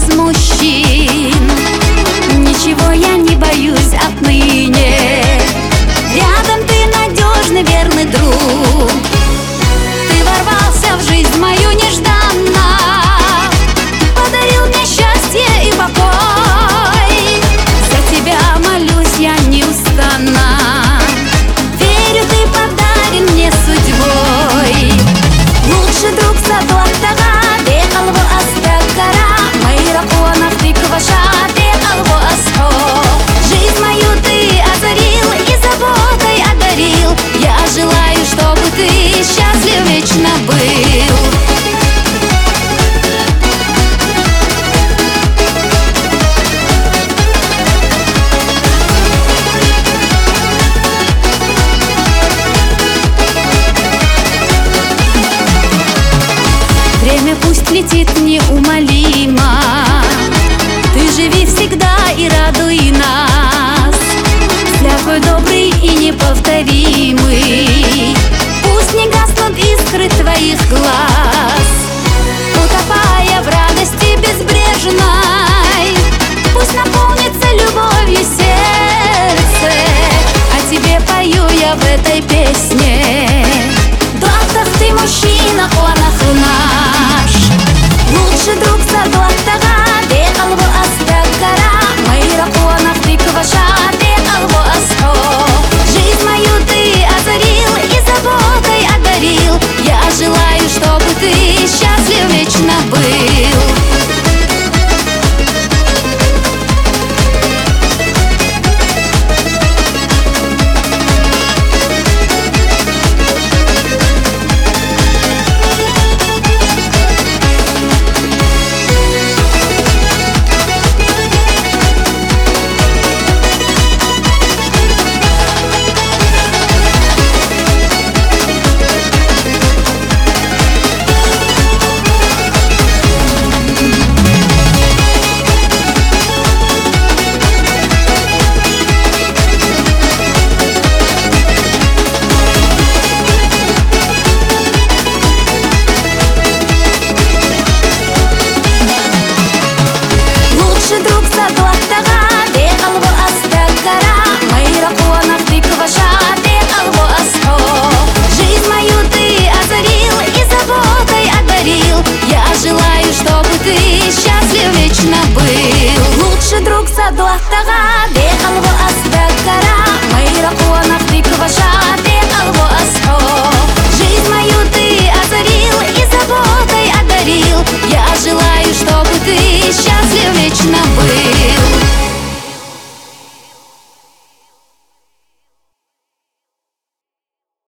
без мужчин. Ничего я не боюсь отныне. Рядом ты надежный, верный друг. Ты ворвался в жизнь мою нежданно, подарил мне счастье и покой. За тебя молюсь я неустанно. Верю, ты подарен мне судьбой. Лучший друг садлаттага, бекалбу астакара, майра куанахты кваша, бекалбу асхо. Жизнь мою ты озарил и заботой одарил. Я желаю, чтобы ты счастлив вечно был. Время пусть летит неумолимо, ты живи всегда и радуй нас. Святой, добрый и неповторимый, пусть не гаснут искры твоих глаз. Утопая в радости безбрежной, пусть наполнится любовью сердце. О тебе пою я в этой песне. Доктор, ты мужчина, куанаху наш. Лучший друг садлаттага, бекалбу астакара, майра куанахты кваша, бекалбу асхо. Жизнь мою ты озарил и заботой одарил. Я желаю, чтобы ты счастлив вечно был. Лучший друг садлаттага, бекалбу астакара, майра куанахты кваша, бекалбу асхо. Жизнь мою ты озарил и заботой одарил. Я желаю, чтобы ты счастлив вечно был.